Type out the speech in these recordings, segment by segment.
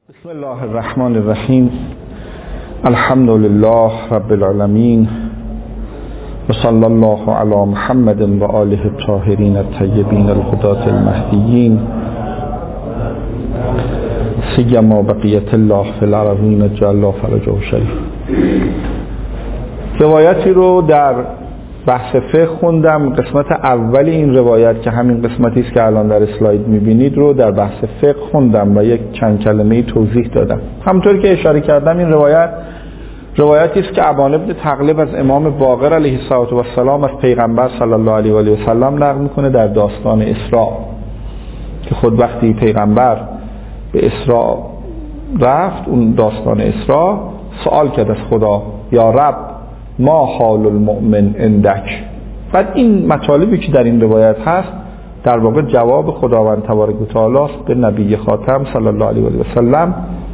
بسم الله الرحمن الرحیم. الحمد لله رب العالمین و صلی الله علی محمد و آله الطاهرین الطیبین الهداة المهدیین سیما بقیت الله فی الارضین جل الله فرجه شریف. روایتی رو در بحث فقه خوندم. قسمت اول این روایت که همین قسمتی است که الان در اسلاید میبینید رو در بحث فقه خوندم و یک چند کلمه‌ای توضیح دادم. همونطور که اشاره کردم این روایتی است که ابان بن تغلب از امام باقر علیه السلام از پیغمبر صلی الله علیه و سلم نقل میکنه در داستان اسراء، که خود وقتی پیغمبر به اسراء رفت، اون داستان اسراء، سوال کرد از خدا: یا رب ما حال المؤمن عندک. بعد این مطالبی که در این روایت هست در واقع جواب خداوند تبارک و تعالی است به نبی خاتم صلی الله علیه و سلم.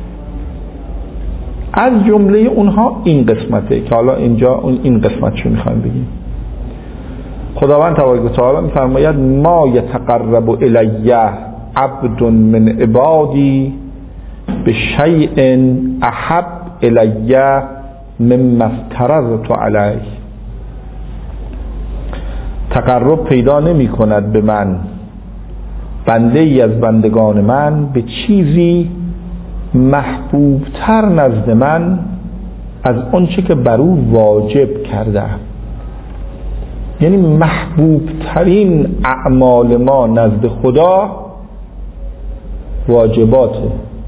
از جمله اونها این قسمته که حالا اینجا این قسمتشو میخوایم بگیم. خداوند تبارک و تعالی میفرماید: ما یتقرب الی عبد من عبادی بشیء احب الی مما افترضت علیه. تقرب پیدا نمی کند به من بنده ای از بندگان من به چیزی محبوب تر نزد من از آنچه که بر او واجب کرده. یعنی محبوب ترین اعمال ما نزد خدا واجباته.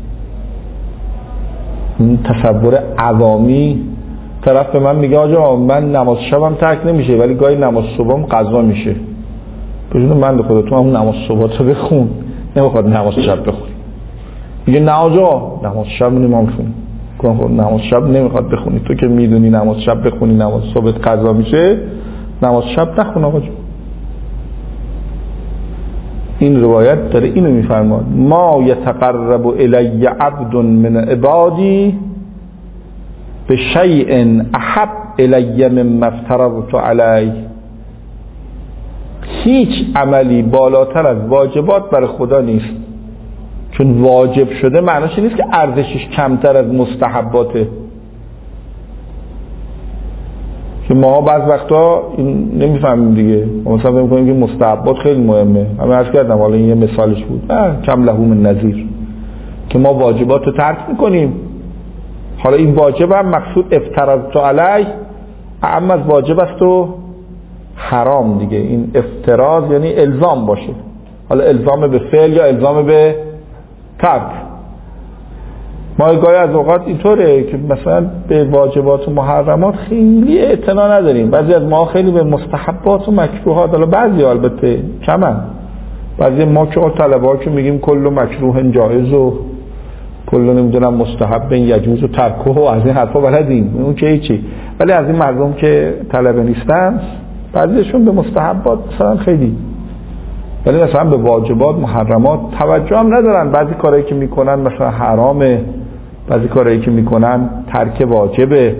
این تصور عوامی، طرف به من میگه آجا من نماز شبم ترک نمیشه ولی گاهی نماز صبحم قضا میشه. بجون من به خدا تو هم نماز صبح تو بخون، نمیخواد نماز شب بخونی. میگه نه آجا نماز شب نمیخوام بخونی. نماز شب نمیخواد بخونی، تو که میدونی نماز شب بخونی نماز صبح قضا میشه، نماز شب نخون آقا جون. این روایت داره اینو میفرماد: ما یتقرب الی عبد من عبادی بشیء احب الی مما افترضت علیه. هیچ عملی بالاتر از واجبات برای خدا نیست، چون واجب شده معناش نیست که ارزشش کمتر از مستحباته. که ما بعض وقتا نمیفهمیم دیگه، مثلا فکر می‌کنیم که مستحبات خیلی مهمه. من عرض کردم حالا این یه مثالش بود، کم لهو من نظیر، که ما واجبات رو ترک میکنیم. حالا این واجب هم مقصود افترضت علیه اعم از واجب است و حرام دیگه. این افتراض یعنی الزام باشه، حالا الزام به فعل یا الزام به ترک. ما گاهی از اوقات اینطوره که مثلا به واجبات و محرمات خیلی اعتنا نداریم. بعضی از ما خیلی به مستحبات و مکروهات، حالا بعضی البته کمن، بعضی ما که طلبه ها که میگیم کل مکروه جایز و کل نمیدونم مستحب یجوز و ترکه و از این حرفا بلدیم، اون که هیچی. ولی از این مردم که طلبه نیستن بعضیشون به مستحبات مثلا خیلی، ولی مثلا به واجبات محرمات توجه هم ندارن. بعضی کارهایی که میکنن مثلا حرامه، بعضی کارهایی که میکنن ترک واجبه.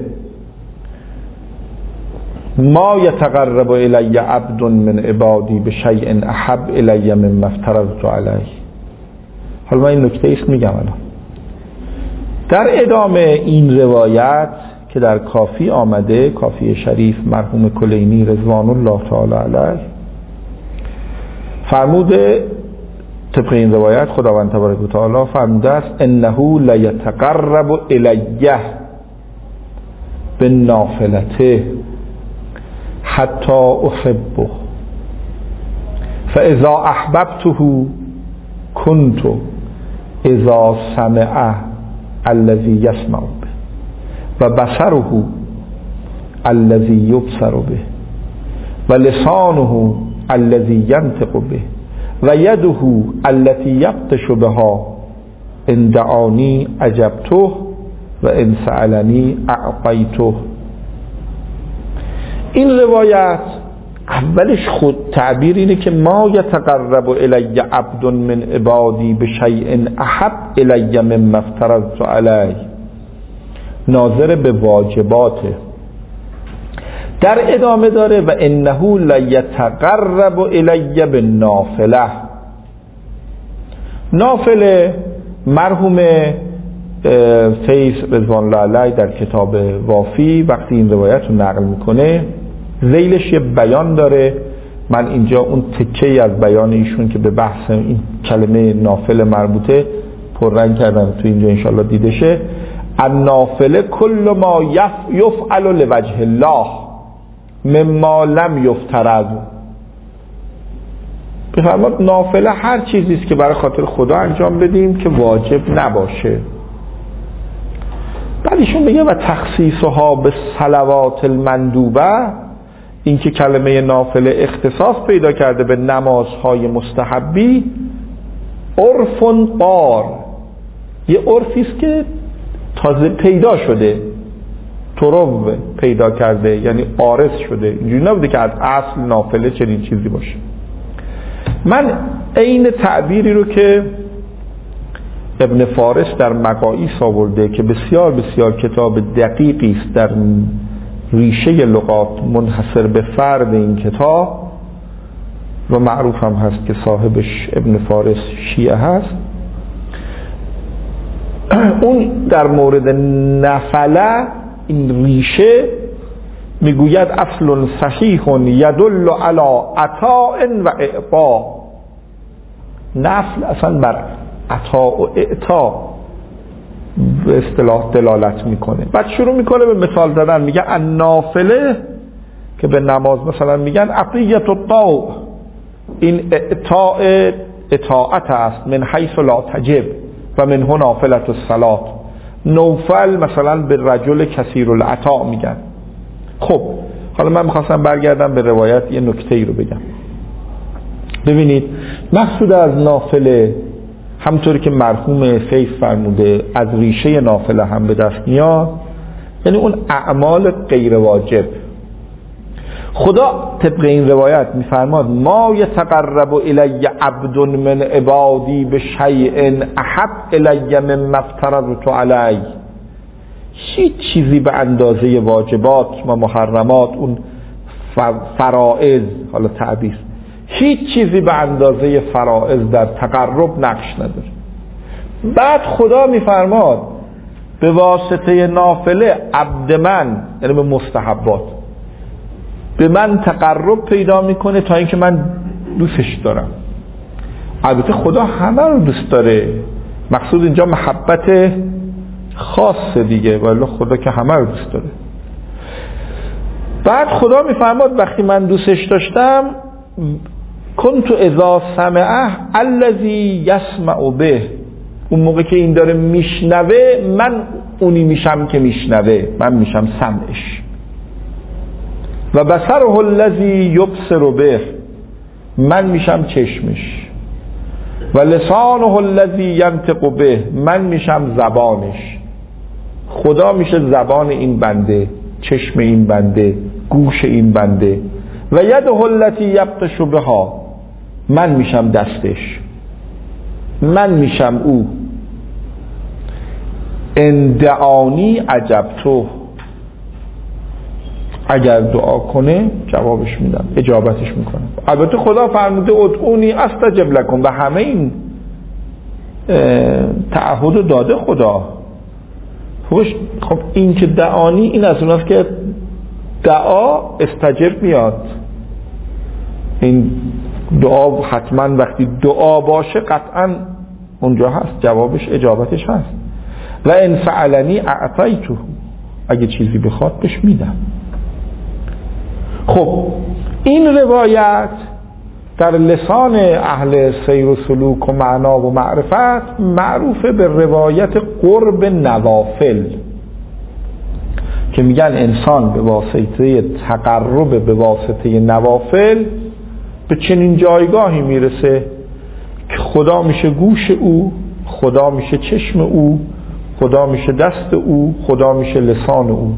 ما یتقرب الی عبد من عبادی بشیء احب الی مما افترضت علیه. حالا من این نکته ایست میگم الان. در ادامه این روایت که در کافی آمده، کافی شریف مرحوم کلینی رضوان الله تعالی علیه فرموده، طبق این روایت خداوند تبارک و تعالی فرموده است: انه لیتقرب الیه بالنافلة حتی احبه فاذا احببته كنت اذا سمع الذي يسمع به و بصره الذي يبصر به و لسانه الذي ينطق به و یده التي یبطش بها ان دعانی اجبته و ان سألنی اعطیته. این روایت اولش خود تعبیر اینه که ما یتقرب الی عبد من عبادی بشیء احب الی مما افترضت علیه، ناظر به واجباته. در ادامه داره: و انه لیتقرب الی بالنافله. نافله مرحوم فیض رضوان الله علیه در کتاب وافی وقتی این روایت رو نقل میکنه ذیلش یه بیان داره. من اینجا اون تکه‌ای از بیان ایشون که به بحث این کلمه نافله مربوطه پررنگ کردم تو اینجا انشالله دیده شه. النافله کل ما یفعل لوجه الله مما لم یفترض. بفرماد نافله هر چیزی است که برای خاطر خدا انجام بدیم که واجب نباشه. بعد ایشون میگه و تخصیصها به صلوات المندوبه، این که کلمه نافله اختصاص پیدا کرده به نمازهای مستحبی، عرف قار، یه عرفی است که تازه پیدا شده، ترو پیدا کرده، یعنی عارض شده. اینجوری نبوده که از اصل نافله چنین چیزی باشه. من عین تعبیری رو که ابن فارس در مقاییس آورده که بسیار بسیار کتاب دقیقی است در ریشه لغات منحصر به فرد این کتاب و معروف هم هست که صاحبش ابن فارس شیعه هست، اون در مورد نفله این ریشه میگوید اصل صحیح یدل علی عطاء و اعطاء. نفل اصلا بر عطاء و اعطاء به اصطلاح دلالت میکنه. بعد شروع میکنه به مثال زدن، میگه النافله که به نماز مثلا میگن عطیت الطوع، این اطاعت است من حیث لا تجب و من هنا نافلت الصلاه. نوفل مثلا به رجل کثیر العطاء میگن. خب حالا من میخواستم برگردم به روایت یه نکته ای رو بگم. ببینید مقصود از نافله همطوری که مرحوم فیض فرموده از ریشه نافله هم به دست میاد، یعنی اون اعمال غیر واجب. خدا طبق این روایت میفرماد ما یتقرب الی عبد من عبادی بشیء احب الی مما افترضت علیه. هیچ چیزی به اندازه واجبات و محرمات، اون فرائض، حالا تعبیر، هیچ چیزی به اندازه فرائض در تقرب نقش نداره. بعد خدا میفرماد به واسطه نافله عبد من، یعنی به مستحبات، به من تقرب پیدا میکنه تا اینکه من دوستش دارم. البته خدا همه رو دوست داره، مقصود اینجا محبت خاصه دیگه، ولی خدا که همه رو دوست داره. بعد خدا میفرماد وقتی من دوستش داشتم کنت اذا سمعه الذی یسمع به، اون موقع که این داره میشنوه من اونی میشم که میشنوه، من میشم سمعش. و بصره الذی یبصر به، من میشم چشمش. و لسانه الذی ینطق به، من میشم زبانش. خدا میشه زبان این بنده، چشم این بنده، گوش این بنده. و یده التی یبطش بها، من میشم دستش، من میشم او. ان دعانی اجبتو، اگر دعا کنه جوابش میدم، اجابتش میکنم. البته خدا فرموده ادعونی استجب لکم و همه این تعهد داده خدا. خب این که دعانی، این از اوناست که دعا استجب میاد. این دعا حتما وقتی دعا باشه قطعا اونجا هست، جوابش اجابتش هست. و ان فعلنی اعطیته، اگه چیزی بخواد بهش میدم. خب این روایت در لسان اهل سیر و سلوک و معنا و معرفت معروفه به روایت قرب نوافل، که میگن انسان به واسطه تقرب به واسطه نوافل به چنین جایگاهی میرسه که خدا میشه گوش او، خدا میشه چشم او، خدا میشه دست او، خدا میشه لسان او.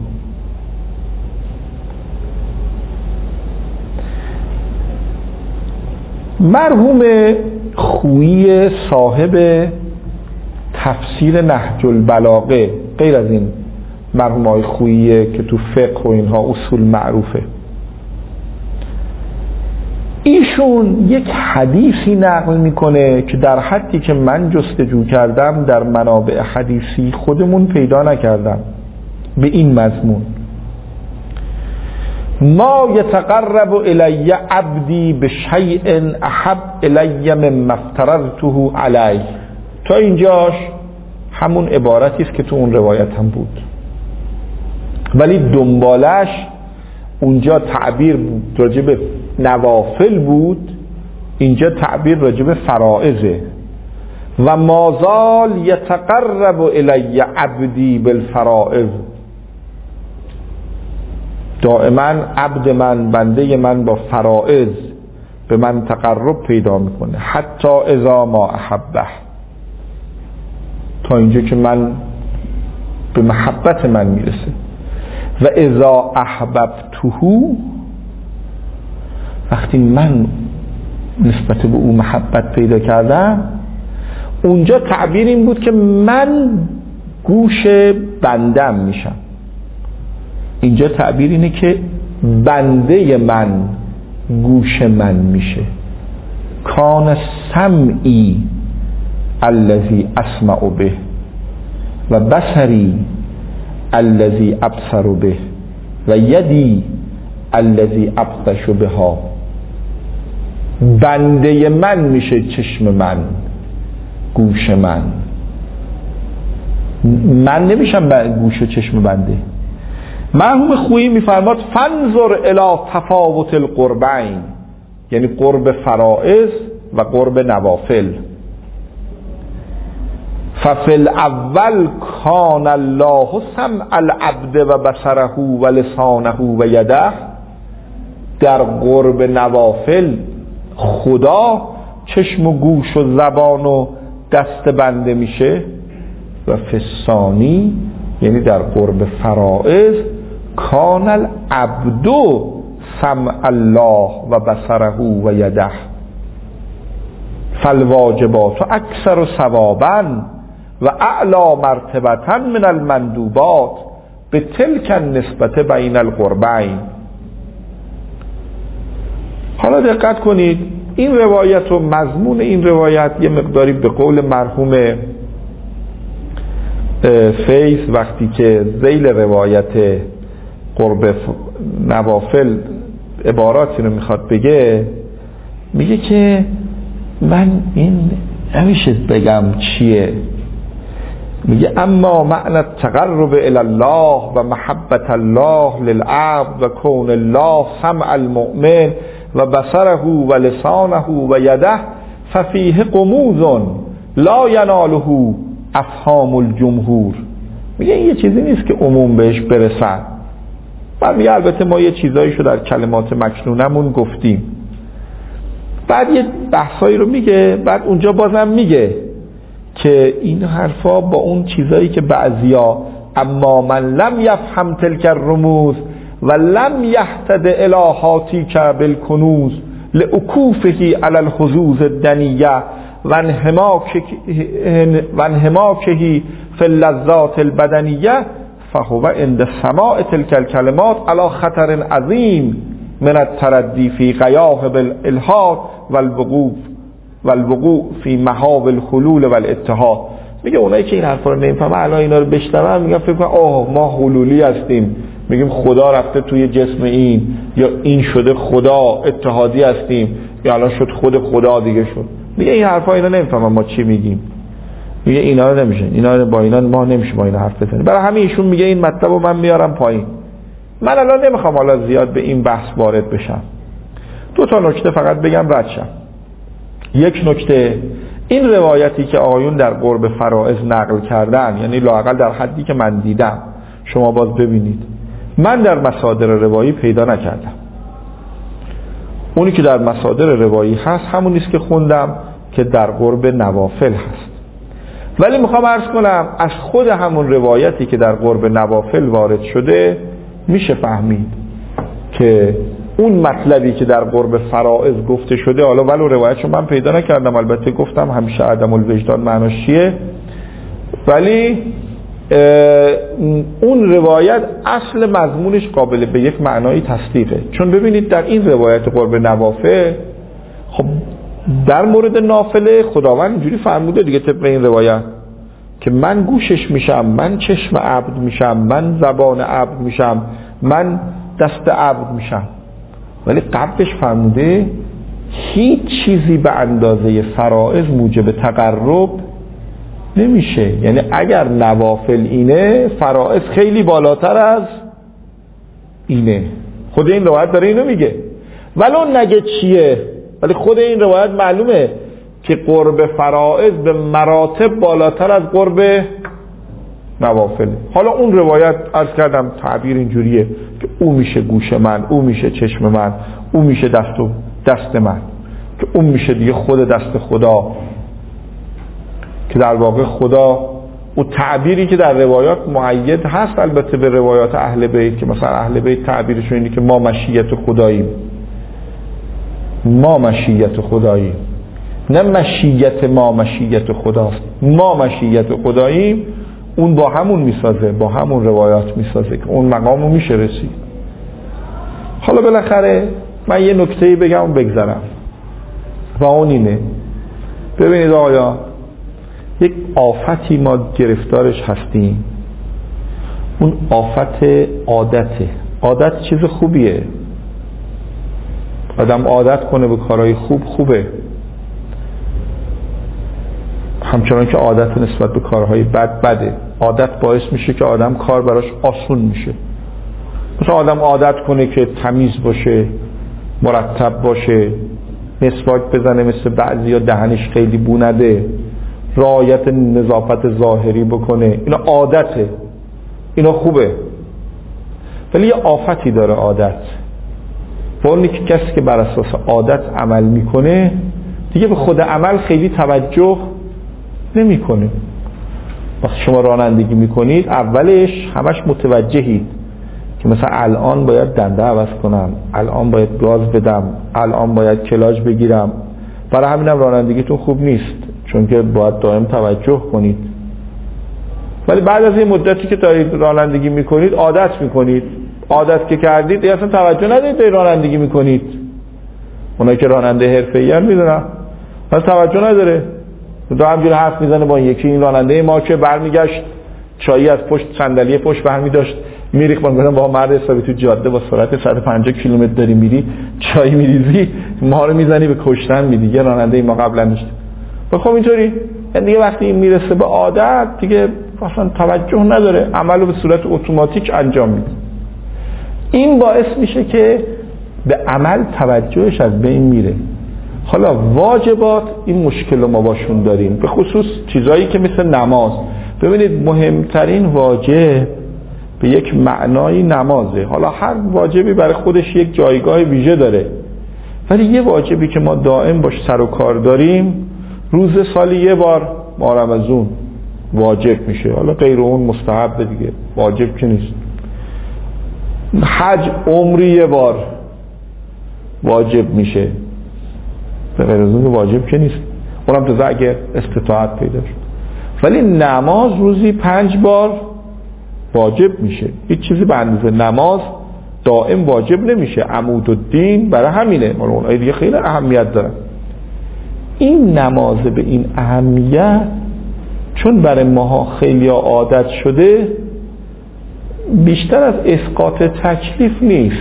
مرحوم خویی صاحب تفسیر نهج البلاغه، غیر از این مرحوم های خویی که تو فقه و اینها اصول معروفه، ایشون یک حدیثی نقل میکنه که در حدی که من جستجو کردم در منابع حدیثی خودمون پیدا نکردم به این مضمون: ما یتقرب الی عبدی بشیء احب الی مما افترضته علیه. تا اینجاش همون عبارتی است که تو اون روایت هم بود، ولی دنبالش اونجا تعبیر راجع به نوافل بود، اینجا تعبیر راجع به فرائضه. و مازال یتقرب الی عبدی بالفرائض، دائما عبد من، بنده من با فرائض به من تقرب پیدا میکنه، حتی اذا ما احبه، تا اینجا که من به محبت من میرسه. و اذا احببته، وقتی من نسبت به او محبت پیدا کردم، اونجا تعبیر این بود که من گوش بندم میشم. اینجا تعبیر اینه که بنده من گوش من میشه. کان سمعی الذی اسمع به و بصری الذی ابصر به و یدی الذی ابطش بها. بنده من میشه چشم من، گوش من نمیشم گوش و چشم بنده. مرحوم خویی میفرماد فانظر الی تفاوت القربین، یعنی قرب فرائض و قرب نوافل. ففی الاول کان الله سمع العبد و بصره و لسانه و یده. در قرب نوافل خدا چشم و گوش و زبان و دست بنده میشه. و فی الثانی، یعنی در قرب فرائض، کان العبد سمع الله و بصره و یده. فالواجبات اکثر ثوابا و اعلی مرتبتا من المندوبات به تلک النسبت بین القربین. حالا دقت کنید، این روایت و مضمون این روایت یه مقداری به قول مرحوم فیض وقتی که ذیل روایت قرب نوافل عباراتی رو میخواد بگه، میگه که من این نمیشه بگم چیه. میگه اما معنی تقرب الی الله و محبت الله للعبد و کون الله سمع المؤمن و بصره و لسانه و یده ففیه قموز لا یناله افهام الجمهور. میگه این یه چیزی نیست که عموم بهش برسن. بعد میگه البته ما یه چیزایشو در کلمات مکنونمون گفتیم. بعد یه بحثایی رو میگه، بعد اونجا بازم میگه که این حرفا با اون چیزایی که بعضیا اما من لم یفهم تلک الرموز و لم یهتد الهاتی که بالکنوز لعکوفهی علی الحظوظ الدنیه و انهماکهی فی اللذات البدنیه فهو عند سماع تلک الکلمات علی خطر عظیم من التردی فی غیاهب الالحاد والوقوع فی محاب الخلول والاتحاد. میگه اونایی که این حرفا رو نمیفهمن الان اینا رو بشنون میگن فکر کنن آه ما حلولی هستیم، میگیم خدا رفته توی جسم این، یا این شده خدا، اتحادی هستیم، یا الان شد خود خدا دیگه شد. میگه این حرفا اینا نمیفهمن ما چی میگیم. میگه اینا رو نمیشه، اینا با اینا ما نمیشه با اینا حرف بزنیم. برای همین ایشون میگه این مطلب رو من میارم پایین. من الان نمیخوام حالا زیاد به این بحث وارد بشم. دو تا نکته فقط بگم رد شم. یک نکته، این روایتی که آقایون در قرب فرائض نقل کردن، یعنی لااقل در حدی که من دیدم، شما باز ببینید، من در مصادر روایی پیدا نکردم. اونی که در مصادر روایی هست همونی است که خوندم که در قرب نوافل هست. ولی میخوام عرض کنم از خود همون روایتی که در قرب نوافل وارد شده میشه فهمید که اون مطلبی که در قرب فرائض گفته شده، حالا ولو روایتشو من پیدا نکردم، البته گفتم همیشه عدم الوجدان معناش چیه، ولی اون روایت اصل مضمونش قابل به یک معنای تصدیقه. چون ببینید در این روایت قرب نوافل خب در مورد نافله خداوند اینجوری فرموده دیگه طبق این روایت که من گوشش میشم، من چشم عبد میشم، من زبان عبد میشم، من دست عبد میشم. ولی قبلش فرموده هیچ چیزی به اندازه فرائض موجب تقرب نمیشه. یعنی اگر نوافل اینه، فرائض خیلی بالاتر از اینه. خود این روایت داره اینو میگه، ولو نگه چیه، ولی خود این روایت معلومه که قرب فرائض به مراتب بالاتر از قرب نوافل. حالا اون روایت عرض کردم تعبیر اینجوریه که او میشه گوش من، او میشه چشم من، او میشه دست من، که اون میشه دیگه خود دست خدا، که در واقع خدا او تعبیری که در روایات مؤید هست البته به روایات اهل بیت، که مثلا اهل بیت تعبیرشون اینه که ما مشیت خداییم، ما مشیت خداییم، نه مشیت ما مشیت خداست، ما مشیت خداییم. اون با همون میسازه، با همون روایات میسازه که اون مقامو میشه رسید. حالا بالاخره من یه نکته‌ای بگم و بگذرم و اون اینه، ببینید آقایان، یک آفتی ما گرفتارش هستیم، اون آفت عادته. عادت چیز خوبیه، آدم عادت کنه به کارهای خوبه، همچنان که عادت نسبت به کارهای بده. عادت باعث میشه که آدم کار براش آسون میشه. مثلا آدم عادت کنه که تمیز باشه، مرتب باشه، مسواک بزنه مثل بعضیا دهنش خیلی بو نده، رعایت نظافت ظاهری بکنه. اینا عادته، اینا خوبه. ولی یه آفتی داره عادت، و اونی که کسی که بر اساس عادت عمل میکنه دیگه به خود عمل خیلی توجه نمیکنه. وقتی شما رانندگی میکنید اولش همش متوجهید که مثلا الان باید دنده عوض کنم، الان باید گاز بدم، الان باید کلاژ بگیرم. برای همینم رانندگیتون خوب نیست، چون که باید دائم توجه کنید. ولی بعد از این مدتی که دارید رانندگی میکنید عادت میکنید، عادت که کردید دیگه اصلا توجه ندارید به رانندگی میکنید. اونایی که راننده حرفه‌ای میدونن اصلا توجه نداره، دو همجوری حرف میزنه با یکی. این راننده ما که برمیگشت چایی از پشت صندلی پشت برمی داشت میریخت، من گفتم با مرد حسابی تو جاده با سرعت 150 کیلومتر داری میری چای میریزی، ما رو میزنی به کشتن میدی. یه راننده ما قبلا داشت. خب اینطوری دیگه وقتی این میرسه به عادت دیگه اصلا توجه نداره، عملو به صورت اتوماتیک انجام میده. این باعث میشه که به عمل توجهش از بین میره. حالا واجبات این مشکل ما باشون داریم، به خصوص چیزایی که مثل نماز. ببینید مهمترین واجب به یک معنای نمازه. حالا هر واجبی برای خودش یک جایگاه ویژه داره، ولی یه واجبی که ما دائم باش سر و کار داریم، روز سالی یه بار ما رمضان واجب میشه، حالا غیر اون مستحب دیگه، واجب که نیست. حج عمری یه بار واجب میشه، به غیر از اون واجب که نیست، اونم تو اگه استطاعت پیدا شد. ولی نماز روزی 5 بار واجب میشه. هیچ چیزی به اندازه نماز دائم واجب نمیشه. عمود الدین برای همینه، مال اونایی دیگه خیلی اهمیت داره. این نماز به این اهمیت چون برای ماها خیلی عادت شده، بیشتر از اسقاط تکلیف نیست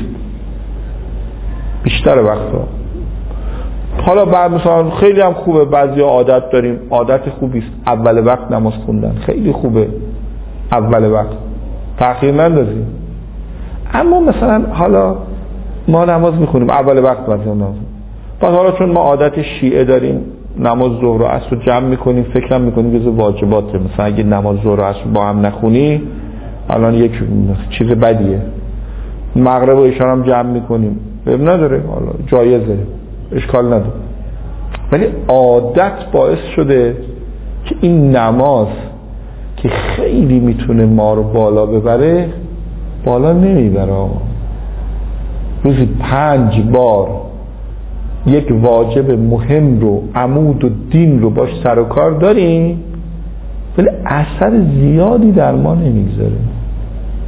بیشتر وقتا. حالا بعد مثلا خیلی هم خوبه، بعضی عادت داریم، عادت خوبی است اول وقت نماز خوندن، خیلی خوبه اول وقت، تأخیر نندازیم. اما مثلا حالا ما نماز میخونیم اول وقت مثلا، بعد حالا چون ما عادت شیعه داریم نماز ظهر و عصر رو جمع میکنیم، فکر میکنیم که واجباته، مثلا اگه نماز ظهر و عصر با هم نخونی الان یک چیز بدیه. مغرب و عشا هم جمع میکنیم، اب نداره، حالا جایزه، اشکال نداره. ولی عادت باعث شده که این نماز که خیلی میتونه ما رو بالا ببره، بالا نمیبره. روزی 5 بار یک واجب مهم رو، عمود و دین رو باش سر و کار داریم، ولی اثر زیادی در ما نمیگذاره.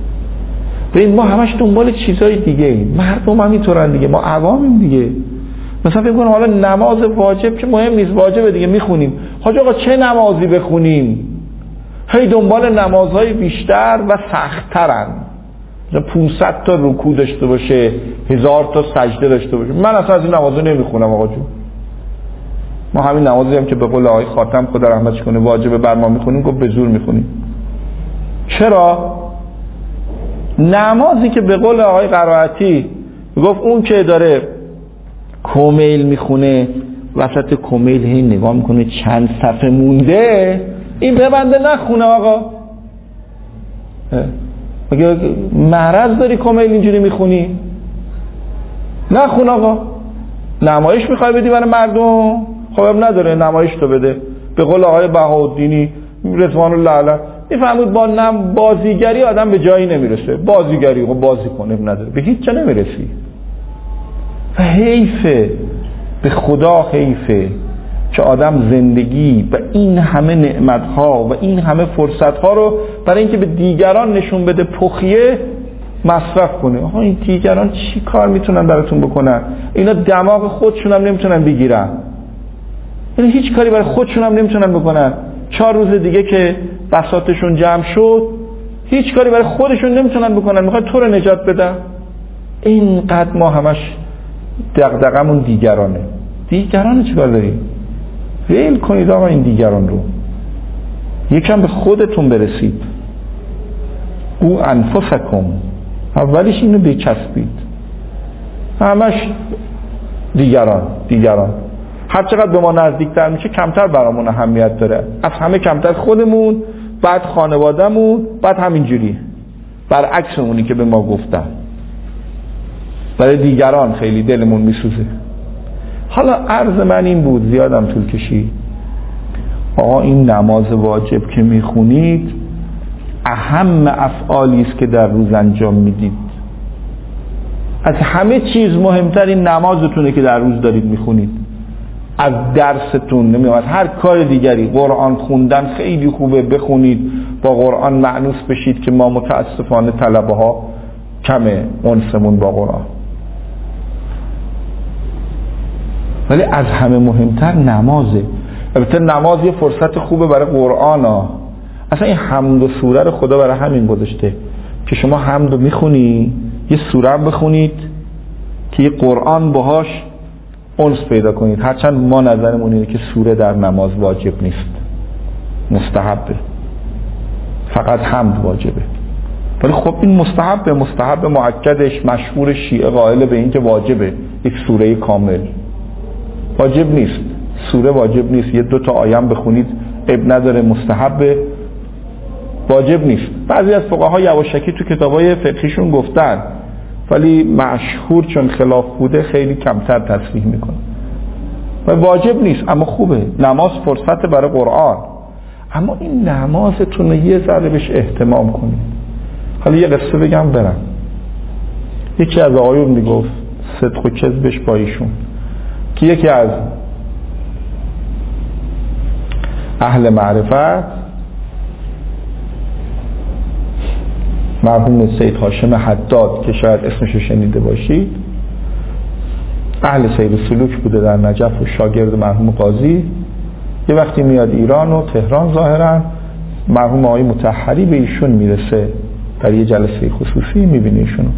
ببین ما همش دنبال چیزای دیگه ایم، مردم هم اینطورن دیگه، ما عوامیم دیگه. مثلا فکر کنم حالا نماز واجب که مهم نیست، واجبه دیگه میخونیم. حاج آقا چه نمازی بخونیم؟ هی دنبال نمازهای بیشتر و سخت‌ترن، مثلا 500 تا رکوع داشته باشه، 1000 تا سجده داشته باشه. من اصلا از این نمازو نمیخونم آقا جون. ما همین نمازی هم که به قول آقای خاتم خدا رحمتش کنه واجبه بر ما میخونیم، گفت به زور میخونیم. چرا؟ نمازی که به قول آقای قرائتی گفت اون که داره کمیل میخونه وسط کمیل هی نگاه میکنه چند صفحه مونده، این ببنده نخونه آقا. مگه مرض داری کمیل اینجوری میخونی؟ نخون آقا. نمایش میخوای بدی برای مردم؟ خب نداره، نمایش تو بده. به قول آقای بهاءالدینی رضوان الله علیه میفهمید با بازیگری آدم به جایی نمیرسه. بازیگری خب بازی کنه نداره، به هیچ جا نمیرسی. و حیفه، به خدا حیفه که آدم زندگی و این همه نعمتها و این همه فرصتها رو برای اینکه به دیگران نشون بده پخیه مصرف کنه. آها این دیگران چی کار میتونن براتون بکنن؟ اینا دماغ خودشون هم نمیتونن بگیرن، اینا هیچ کاری برای خودشون هم نمیتونن بکنن. 4 روز دیگه که بساطشون جمع شد هیچ کاری برای خودشون نمیتونن بکنن، میخواد تو رو نجات بدن. اینقدر ما همش دغدغمون دیگرانه. دیگران چیکار داریم؟ ویل کنید آقا این دیگران رو، یکم به خودتون برسید. او انفسکم، اولیش اینو بچسبید. همش دیگران هر چقدر به ما نزدیکتر میشه کمتر برامون اهمیت داره. از همه کمتر خودمون، بعد خانوادهمون، بعد همینجوری برعکس اونی که به ما گفتن. برای دیگران خیلی دلمون میسوزه. حالا عرض من این بود، زیادم طول کشید. آقا این نماز واجب که میخونید اهم افعالی است که در روز انجام میدید. از همه چیز مهمتر این نمازتونه که در روز دارید میخونید. از درستون نمیاد، هر کار دیگری. قرآن خوندن خیلی خوبه، بخونید، با قرآن مأنوس بشید که ما متاسفانه طلبه ها کمه انسمون با قرآن. ولی از همه مهمتر نمازه. البته نماز یه فرصت خوبه برای قرآن ها. اصلا این حمد و سوره رو خدا برای همین گذاشته که شما حمد رو میخونی، یه سوره بخونید که یه قرآن باهاش انس پیدا کنید. هرچند ما نظرمون اینه که سوره در نماز واجب نیست، مستحبه. فقط حمد واجبه. ولی خب این مستحب مؤکدش مشهور شیعه قائل به این که واجبه. یک سوره کامل واجب نیست، سوره واجب نیست. 1-2 آیه بخونید اب نداره، مستحبه، واجب نیست. بعضی از فقها یواشکی تو کتابای فقهیشون گفتن، ولی مشهور چون خلاف بوده خیلی کمتر تصریح میکنه. و واجب نیست اما خوبه. نماز فرصت برای قرآن، اما این نمازتون رو یه ذره بهش اهتمام کنید. حالا یه قصه بگم برم. یکی از آقایون میگفت صدق و کذبش با ایشون که یکی از اهل معرفت مرحوم سید هاشم حداد که شاید اسمشو شنیده باشید، اهل سیر سلوک بوده در نجف و شاگرد مرحوم قاضی. یه وقتی میاد ایران و تهران، ظاهرا مرحوم آقای مطهری به ایشون میرسه در یه جلسه خصوصی، میبینه ایشونو.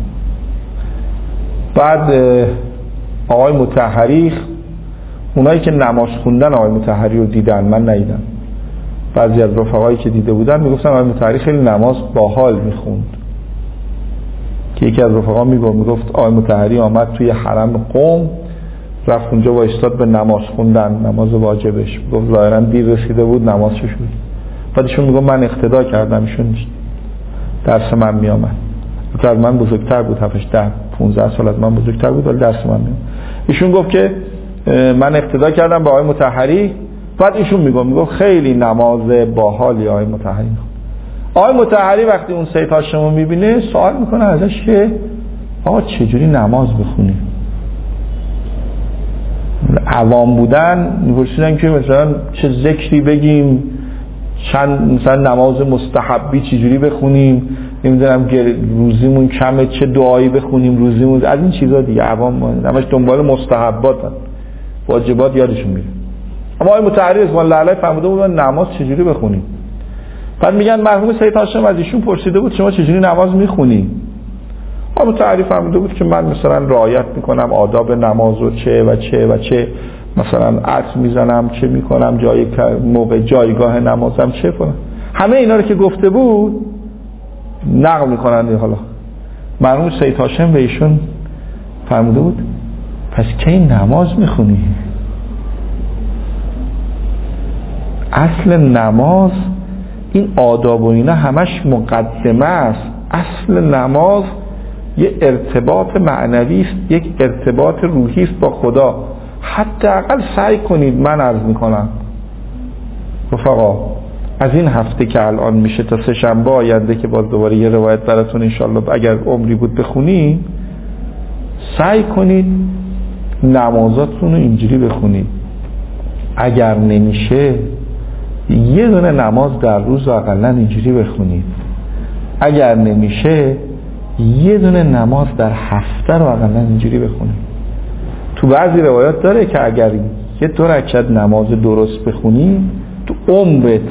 بعد آقای مطهری، اونایی که نماز خوندن آقای مطهری رو دیدن، من ندیدم، بعضی از رفقایی که دیده بودن میگفتن آقای مطهری خیلی نماز باحال میخوند. که یکی از رفقا میگفت آقای مطهری آمد توی حرم قم، رفت اونجا وایستاد به نماز خوندن، نماز واجبش. گفت ظاهرا دیر رسیده بود، نمازش شد. بعدشون میگم من اقتدا کردم، ایشون درس من میامد. از من بزرگتر بود، 7-10-15 سال از من بزرگتر بود، ولی درس من میامد. ایشون گفت که من اقتدا کردم با آقای مطهری. بعد ایشون میگفت خیلی نماز باحالی آقای مطهری. آقای مطهری وقتی اون سید هاشمو میبینه سوال میکنه ازش که آقا چجوری نماز بخونی؟ عوام بودن میپرسیدن که مثلا چه ذکری بگیم، چند مثلا نماز مستحبی چجوری بخونیم، نمیدونم روزیمون کمه چه دعایی بخونیم روزیمون، از این چیزا دیگه. عوام همش دنبال مستحباتن، واجبات یادشون میره. اما آقای متحری رضوان الله علیه فرموده بود نماز چجوری بخونیم. بعد میگن مرحوم سید هاشم از ایشون پرسیده بود شما چجوری نماز میخونی؟ آقای متحری فرموده بود که من مثلا رعایت میکنم آداب نماز و چه و چه و چه، مثلا عطر میزنم، چه میکنم، جای موقع جایگاه نمازم چه کنم. همه اینا رو که گفته بود نقل میکنن. حالا مرحوم سید هاشم به ایشون فرموده بود پس کی نماز میخونی؟ اصل نماز این آداب و اینا همش مقدمه است. اصل نماز یه ارتباط معنوی است، یک ارتباط روحی است با خدا. حداقل سعی کنید، من عرض میکنم رفقا از این هفته که الان میشه تا سه شنبه آینده که باز دوباره یه روایت براتون انشالله اگر عمری بود بخونید، سعی کنید نمازاتون رو اینجوری بخونید. اگر نمیشه یه دونه نماز در روز رو اقلا اینجوری بخونید. اگر نمیشه یه دونه نماز در هفته رو اقلا اینجوری بخونید. تو بعضی روایات داره که اگر یه 2 رکعت نماز درست بخونی تو عمرت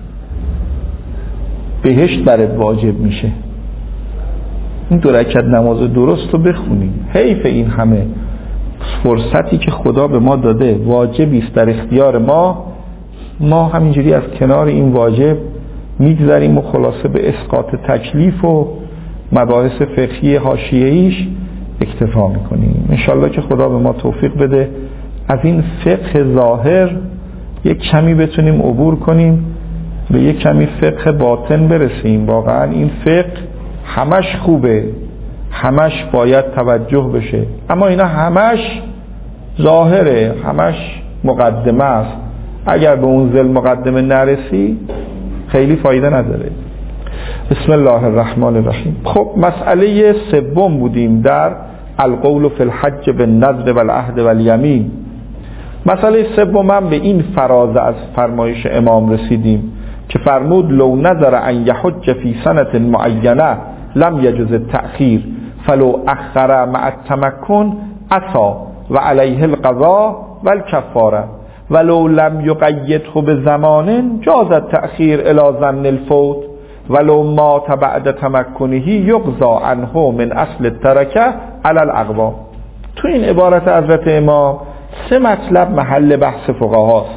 بهشت برات واجب میشه. این 2 رکعت نماز درست رو بخونی. حیف این همه فرصتی که خدا به ما داده واجبی است در اختیار ما همینجوری از کنار این واجب میگذریم و خلاصه به اسقاط تکلیف و مباحث فقهی حاشیه‌ایش اکتفا میکنیم. انشالله که خدا به ما توفیق بده از این فقه ظاهر یک کمی بتونیم عبور کنیم، به یک کمی فقه باطن برسیم. واقعا این فقه همش خوبه، همش باید توجه بشه، اما اینا همش ظاهره، همش مقدمه است. اگر به اون ذل مقدمه نرسی خیلی فایده نداره. بسم الله الرحمن الرحیم. خب مسئله سوم بودیم در القول فی الحج بالنذر والعهد والیمین. مسئله سوم به این فراز از فرمایش امام رسیدیم که فرمود لو نذر ان یحج فی سنة معینه لم یجوز التأخیر فلو اخر مع التمکن عصا و علیه القضاء والکفاره ولو لم یقیده بزمان جاز التأخیر الی ظن الفوت ولو مات بعد تمکنه یقضى عنه من اصل الترکه علی الاقوا. تو این عبارت حضرت امام 3 مطلب محل بحث فقهاست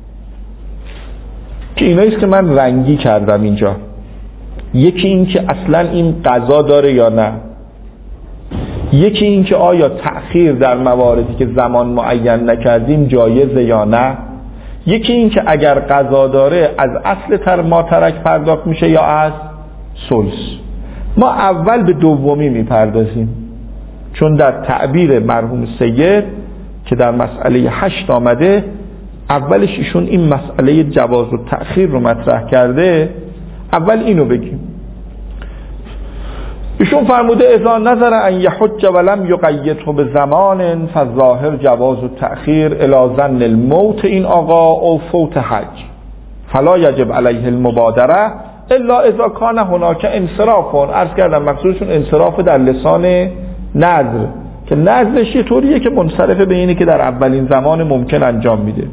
که ایناییست که من رنگی کردم اینجا. یکی این که اصلا این قضا داره یا نه، یکی این که آیا تأخیر در مواردی که زمان معین نکردیم جایزه یا نه، یکی این که اگر قضا داره از اصل ما ترک پرداخت میشه یا از ثلث. ما اول به دومی میپردازیم چون در تعبیر مرحوم سید که در مسئله 8 آمده اولش ایشون این مسئله جواز و تأخیر رو مطرح کرده. اول اینو بگیم. ایشون فرموده اذا نظر ان یحج ولم یقیده بزمان فالظاهر جواز و تأخیر الی ظن الموت این آقا او فوت حج فلا یجب علیه المبادره الا اذا کان هناک انصراف. عرض کردم مقصودشون انصراف در لسان نذر که نذرش یه طوریه که منصرفه به اینه که در اولین زمان ممکن انجام میده.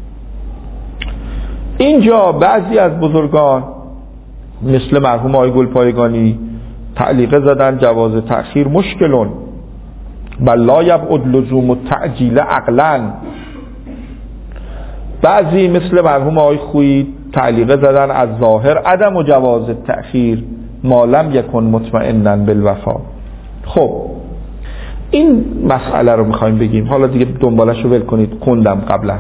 اینجا بعضی از بزرگان مثل مرحوم آقای گلپایگانی تعلیقه زدن جواز تأخیر مشکلون بل لا یبعد لزوم التعجیل عقلا. بعضی مثل مرحوم آقای خویی تعلیقه زدن از ظاهر عدم و جواز تأخیر ما لم یکن مطمئنا بالوفا. خب این مسئله رو میخوایم بگیم. حالا دیگه دنبالش رو ول کنید، خوندم قبلا.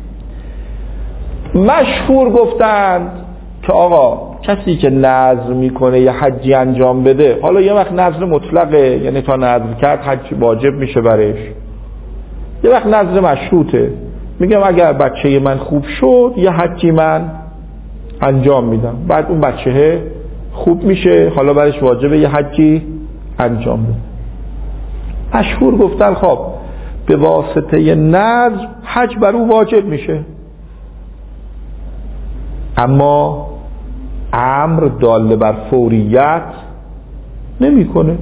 مشهور گفتند که آقا کسی که نذر میکنه یه حجی انجام بده، حالا یه وقت نذر مطلقه یعنی تا نذر کرد حج واجب میشه برش، یه وقت نذر مشروطه میگم اگر بچه من خوب شد یه حجی من انجام میدم، بعد اون بچه خوب میشه حالا برش واجبه یه حجی انجام بده. مشهور گفتن خب به واسطه نذر حج بر او واجب میشه، اما امر دال بر فوریت نمیکنه.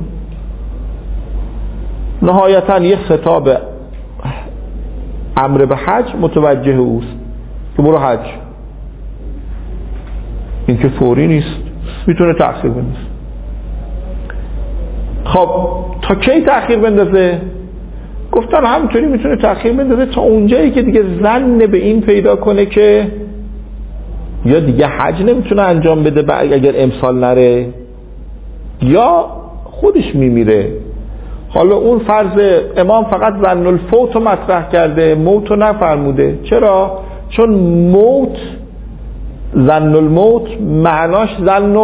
نهایتا یک خطاب امر به حج متوجه اوست که برو حج. این که فوری نیست، میتونه تأخیر بندازه. خب تا کی تأخیر بندازه؟ گفتن همینطوری میتونه تأخیر بندازه تا اونجایی که دیگه ظن به این پیدا کنه که یا دیگه حج نمیتونه انجام بده اگر امسال نره، یا خودش میمیره. حالا اون فرض امام فقط ظن الفوت رو مطرح کرده، موت رو نفرموده. چرا؟ چون موت، ظن الموت معناش ظن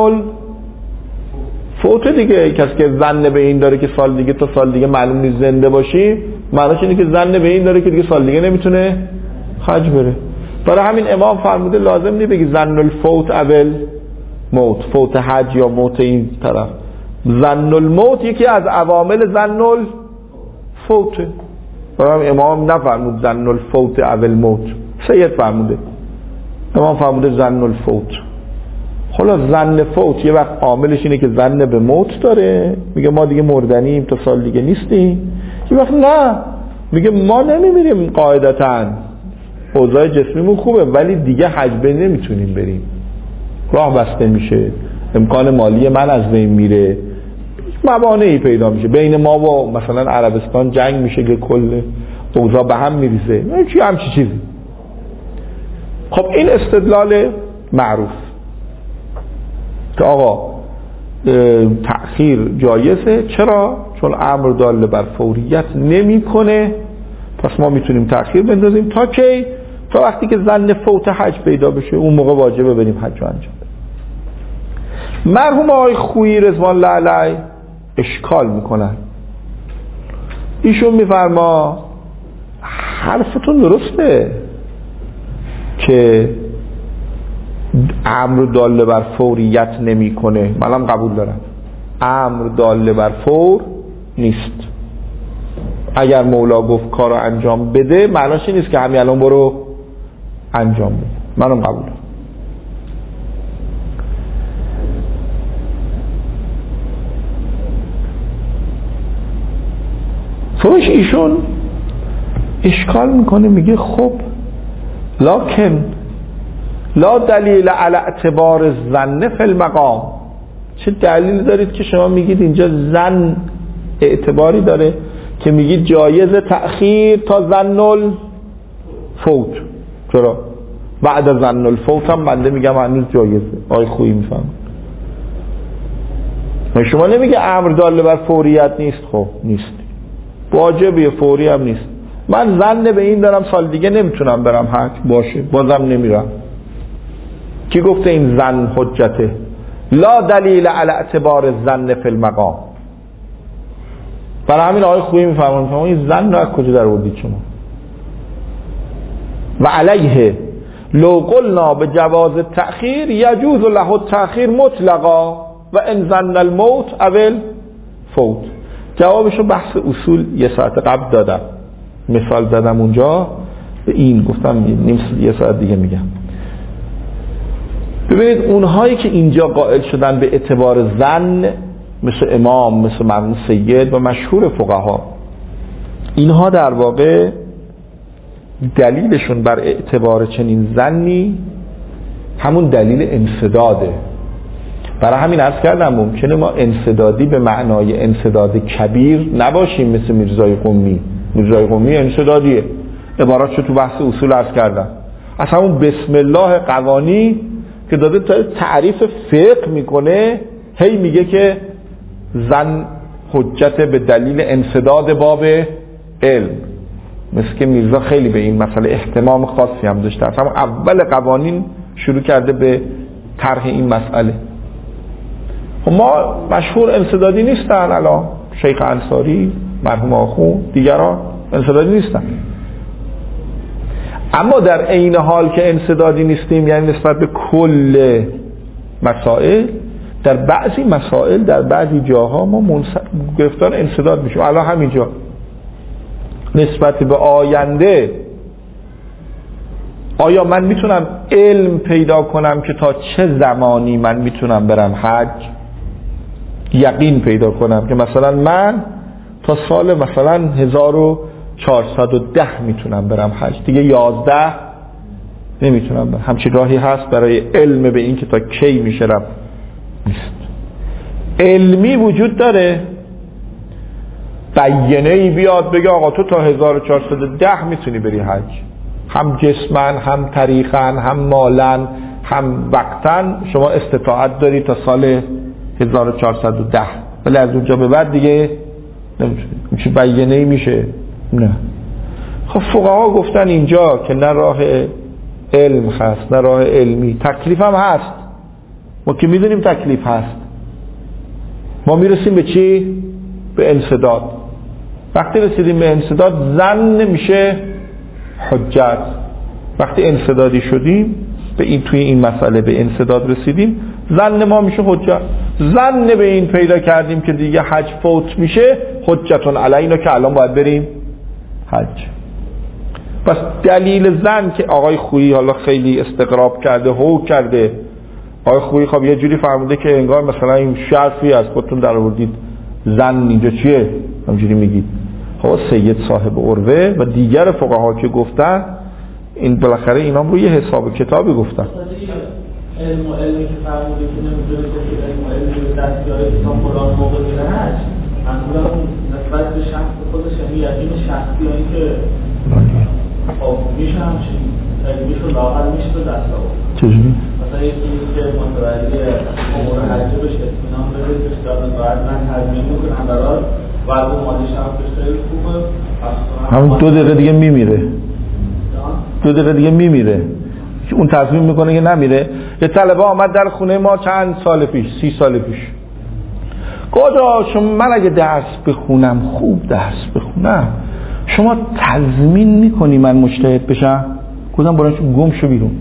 الفوت دیگه. کسی که ظن به این داره که سال دیگه تا سال دیگه معلوم نیست زنده باشی، معناش اینه که ظن به این داره که دیگه سال دیگه نمیتونه حج بره. برای همین امام فرموده لازم نیست بگی ظن الفوت اول موت، فوت حج یا موت این طرف. ظن الموت یکی از عوامل ظن الفوت. برای همین امام نفرمود ظن الفوت اول موت، سید فرموده. امام فرموده ظن الفوت. حالا ظن فوت یه وقت عاملش اینه که ظن به موت داره، میگه ما دیگه مردنیم تا سال دیگه نیستیم. یه وقت نه، میگه ما نمیمیریم قاعدتاً، اوضاع جسمیمون خوبه ولی دیگه حج نمیتونیم بریم، راه بسته میشه، امکان مالی من از بین میره، موانعی پیدا میشه، بین ما و مثلا عربستان جنگ میشه که کل اوضاع به هم میریزه، همچی چیزی. خب این استدلال معروف که آقا تأخیر جایزه. چرا؟ چون امر دال بر فوریت نمیکنه، پس ما میتونیم تأخیر بندازیم. تا کی؟ تا وقتی که ظن فوت حج پیدا بشه، اون موقع واجبه بریم حج رو انجام بدیم. مرحوم آقای خویی رضوان الله علیه اشکال میکنن. ایشون میفرما حرفتون درسته که امر دال بر فوریت نمیکنه، منم قبول دارم. امر دال بر فور نیست. اگر مولا گفت کارو انجام بده، معناش این نیست که همین الان برو انجام بده، منم قبول دارم. فوش ایشون اشکال میکنه، میگه خب لکن لا دلیل علی اعتبار الظن فی المقام. چه دلیل دارید که شما میگید اینجا ظن اعتباری داره که میگید جایز تأخیر تا ظن الفوت؟ چرا؟ بعد از ظن الفوت هم بنده میگم هنوز جایزه. آقای خویی میفهم شما نمیگه امر دال بر فوریت نیست. خب نیست، واجبه، فوری هم نیست. من ظن به این دارم سال دیگه نمیتونم برم حج، باشه بازم نمیرم. کی گفته این ظن حجته؟ لا دلیل علی اعتبار الظن فی المقام. برای همین آقای خویی میفرمایند این ظن رو از کجا در آوردید شما؟ و علیه لو قلنا به جواز تأخیر یجوز له التأخیر مطلقا و ان ظن الموت اول فوت. جوابشو بحث اصول یه ساعت قبل دادم، مثال زدم اونجا، به این گفتم یه ساعت دیگه میگم. ببینید اونهایی که اینجا قائل شدن به اعتبار ظن، مثل امام، مثل مرحوم سید و مشهور فقها، اینها در واقع دلیلشون بر اعتبار چنین ظنی همون دلیل انسداده. برای همین عرض کردم ممکنه ما انسدادی به معنای انسداد کبیر نباشیم مثل میرزای قمی. میرزای قمی انسدادیه، عباراتشو تو بحث اصول عرض کردم. از همون بسم الله قوانی که داده تا تعریف فقه میکنه، هی میگه که ظن حجت به دلیل انسداد باب علم. مثل که میرزا خیلی به این مسئله اهتمام خاصی هم داشته، از همون اول قوانین شروع کرده به طرح این مسئله. خب ما مشهور انسدادی نیستن، الان شیخ انصاری، مرحوم آخوند، دیگران انسدادی نیستن. اما در عین حال که انسدادی نیستیم، یعنی نسبت به کل مسائل، در بعضی مسائل در بعضی جاها ما گرفتار انسداد میشیم. الان همینجا نسبت به آینده آیا من میتونم علم پیدا کنم که تا چه زمانی من میتونم برم حج؟ یقین پیدا کنم که مثلا من تا سال مثلا 1410 میتونم برم حج، دیگه 11 نمیتونم برم. همچین راهی هست برای علم به این که تا کی میشه رفت؟ نیست. علمی وجود داره، بیانه ای بیاد بگه آقا تو تا 1410 میتونی بری حج، هم جسمن هم طریقن هم مالن هم وقتن شما استطاعت داری تا سال 1410، ولی از اونجا به بعد دیگه نمیتونی. چه بیانه ای میشه؟ نه. خب فقها گفتن اینجا که نه راه علم هست نه راه علمی، تکلیف هم هست. ما که میدونیم تکلیف هست، ما میرسیم به چی؟ به انسداد. وقتی رسیدیم به انسداد ظن نمیشه حجت. وقتی انسدادی شدیم به این توی این مسئله به انسداد رسیدیم، ظن ما میشه حجت. ظن به این پیدا کردیم که دیگه حج فوت میشه، حجتون علینا که الان باید بریم حج. پس دلیل ظن که آقای خویی حالا خیلی استقراب کرده هو کرده، آقای خویی خب یه جوری فرموده که انگار مثلا این شرفی از خودتون در آوردید، ظن اینجا چیه؟ همجوری میگید. خب سید صاحب عروه و دیگر فقها که گفتن این بالاخره اینا رو یه حساب کتابی گفتن. علمی که فرموده که نمیدونه که علم و علمی دستیاری که فلان موقع میره حج، معمولا نسبت به شخص خودش یعنی یقین شخصی هایی که خب میشه همچین علمیش رو لااقل میشه به دست آورد. چجوری؟ مثلا یکی که متولی امور حجه بشه اطمینان بده که دارن باید من تضمین میکنم برای وضع مالیش هم خیلی خوبه، همون 2 دقیقه دیگه میمیره. 2 دقیقه دیگه میمیره که اون تصمیم میکنه که نمیره. یه طلبه آمد در خونه ما چند سال پیش، 30 سال پیش، گفت شما من اگه درس بخونم خوب درس بخونم شما تضمین میکنی من مجتهد بشم؟ گفتم برای گم شو بیرون.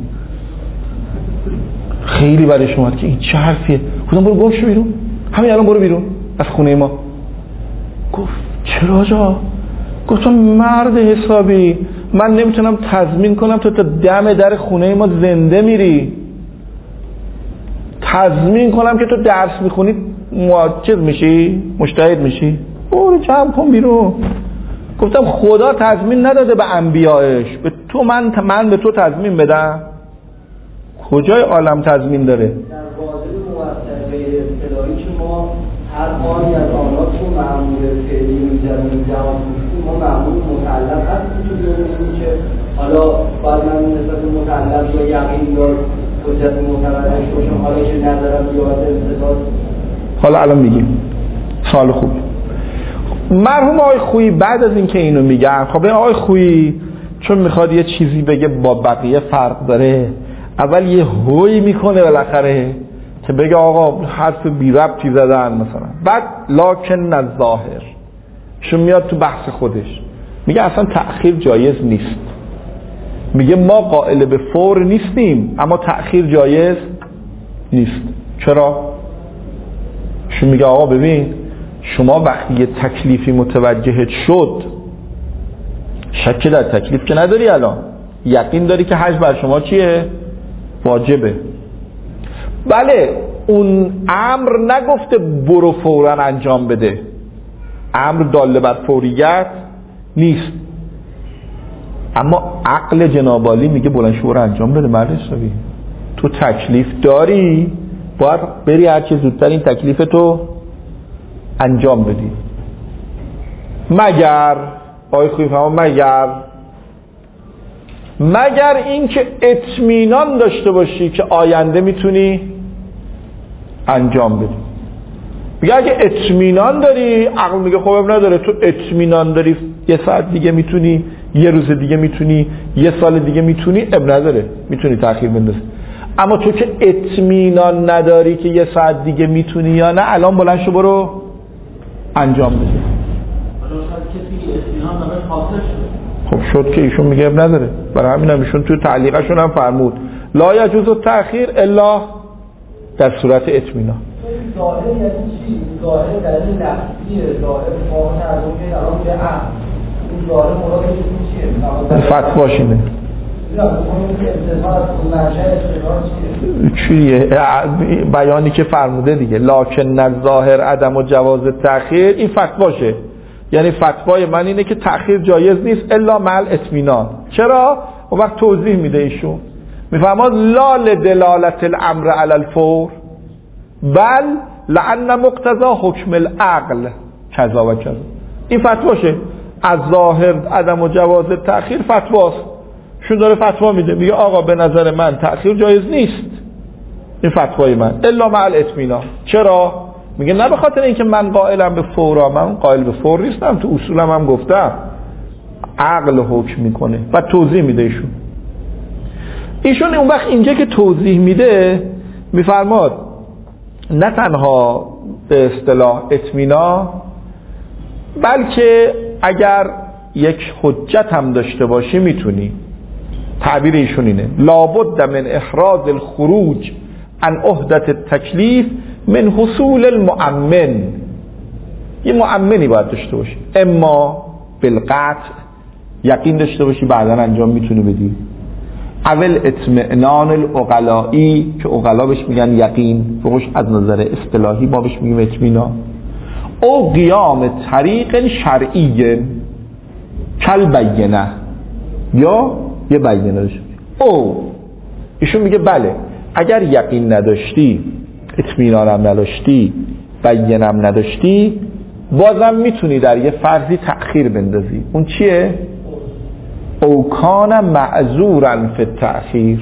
خیلی برای شما که این چه حرفیه؟ گفتم برو گم شو بیرون، همین الان برو بیرون از خونه ما. گفت چرا جا؟ گفتم مرد حسابی من نمیتونم تضمین کنم تو تا دم در خونه ما زنده میری، تضمین کنم که تو درس میخونی چیز میشی؟ مجتهد میشی؟ برو جمع کن بیرون. گفتم خدا تضمین نداده به انبیایش، به تو من به تو تضمین بدم؟ کجای عالم تضمین داره؟ در واضح موثر غیر اصطلاحی که ما هر آنی از آنات رو معمول فعلی می‌ذاریم جواب می‌دیم، ما معمول مطلق هستیم که ببینیم که حالا باید من نسبت مطلق یا یقین یا حجت معتبرش باشم، حالا که نظرم بیاد انتظار. حالا الان میگیم سوال خوب. مرحوم آقای خویی بعد از اینکه اینو میگن، خب این آقای خویی چون میخواد یه چیزی بگه با بقیه فرق داره، اول یه هوی میکنه بالاخره که بگه آقا حرف بی ربطی زدن مثلا، بعد لکن الظاهر شون میاد تو بحث خودش میگه اصلا تأخیر جایز نیست. میگه ما قائل به فور نیستیم اما تأخیر جایز نیست. چرا؟ شون میگه آقا ببین شما وقتی یه تکلیفی متوجهت شد، شک در تکلیف که نداری، الان یقین داری که حج بر شما چیه؟ واجبه. بله اون امر نگفته برو فوراً انجام بده، امر داله بر فوریت نیست، اما عقل جناب عالی میگه بلند شو برو انجام بده. مرد حسابی تو تکلیف داری، باید بری هر چه زودتر این تکلیف تو انجام بدی. مگر آقای خویی فهمم مگر اینکه اطمینان داشته باشی که آینده میتونی انجام بدی. میگه اگه اطمینان داری، عقل میگه خب نداره، تو اطمینان داری یه ساعت دیگه میتونی، یه روز دیگه میتونی، یه سال دیگه میتونی، اب نداره میتونی تأخیر بندازی. اما تو که اطمینان نداری که یه ساعت دیگه میتونی یا نه، الان بلند شو برو انجام بده. خب شد که ایشون میگه اب نداره. برای همین هم ایشون توی تعلیقشون هم فرمود لا یجوز التأخیر الا در صورت اطمینان. ظاهر یعنی چی؟ ظاهر دلیل لفظیه، ظاهر فاقه ترجمه الان به این ظاهر مراد چیه؟ فتواش اینه. چیه بیانی که فرموده دیگه، لکن الظاهر عدم و جواز تأخیر، این فتواشه. یعنی فتوای من اینه که تأخیر جایز نیست الا مع الاطمینان. چرا؟ اون وقت توضیح میده ایشون، میفرماد لا لدلالت الامر علی الفور بل لان مقتضا حکم العقل کذا و کذا. این فتواشه، از ظاهر عدم و جواز تأخیر فتواست. شون داره فتوا میده، میگه آقا به نظر من تأخیر جایز نیست، این فتوای من الا مع الاطمینان. چرا؟ میگه نه به خاطر اینکه من قائلم به فورا، من قائل به فور نیستم، تو اصولم هم گفتم عقل حکم میکنه. و توضیح میده ایشون اون وقت اینجا که توضیح میده میفرماد نه تنها به اصطلاح اطمینان، بلکه اگر یک حجت هم داشته باشی میتونی. تعبیر ایشون اینه لابد من احراز الخروج عن عهدت التکلیف من حصول المؤمن. یه مؤمنی باید داشته باشی، اما بالقطع یقین داشته باشی بعدا انجام میتونی بدی، اول اطمئنان العقلائی که عقلا بهش میگن یقین، فقش از نظر اصطلاحی ما بهش میگیم اطمینان، او قیام طریق شرعی کل بینه، یا یه بینه داشتی. او ایشون میگه بله اگر یقین نداشتی، اطمینانم نداشتی، بینم نداشتی، بازم میتونی در یه فرضی تأخیر بندازی. اون چیه؟ او کان معذورا فی التأخیر،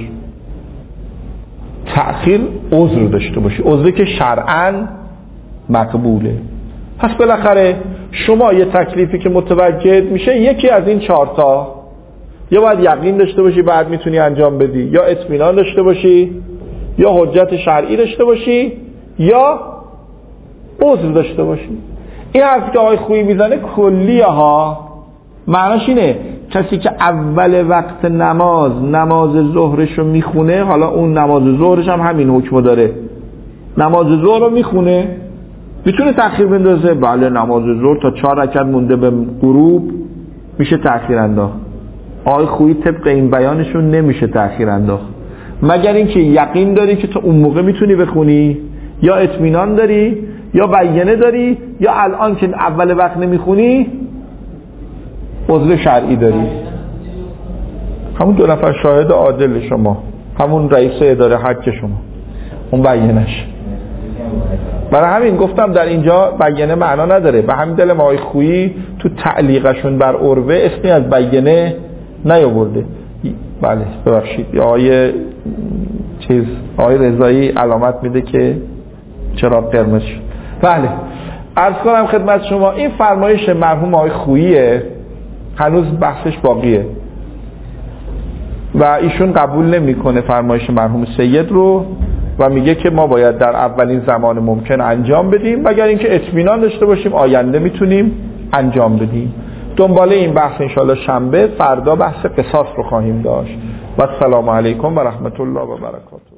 تأخیر عذر داشته باشی، عذری که شرعاً مقبوله. پس بالاخره شما یه تکلیفی که متوجه میشه یکی از این 4 تا، یا باید یقین داشته باشی بعد میتونی انجام بدی، یا اطمینان داشته باشی، یا حجت شرعی داشته باشی، یا عذر داشته باشی. این حرفی که آقای خویی میزنه کلیه ها، معناش اینه کسی که اول وقت نماز ظهرش رو میخونه، حالا اون نماز ظهرش هم همین حکم داره، نماز ظهر رو میخونه میتونه تأخیر بندازه. بله نماز ظهر تا 4 رکعت مونده به غروب میشه تأخیر انداخت. آقای خویی طبق این بیانشون نمیشه تأخیر انداخت، مگر اینکه یقین داری که تو اون موقع میتونی بخونی، یا اطمینان داری، یا بینه داری، یا الان که اول وقت نمیخونی عذر شرعی داری. همون 2 نفر شاهد عادل شما، همون رئیس اداره حج شما، اون بینش. برای همین گفتم در اینجا بینه معنا نداره. به همین دلیل آقای خویی تو تعلیقشون بر عروه اسمی از بینه نیاورده. بله ببخشید، آقای رضایی علامت میده که چراغ قرمز شد. بله عرض کنم خدمت شما این فرمایش مرحوم آقای خوییه، هنوز بحثش باقیه و ایشون قبول نمیکنه فرمایش مرحوم سید رو و میگه که ما باید در اولین زمان ممکن انجام بدیم، مگر اینکه اطمینان داشته باشیم آینده میتونیم انجام بدیم. دنباله این بحث انشاءالله شنبه، فردا بحث قصاص رو خواهیم داشت. و السلام علیکم و رحمت الله و برکاته.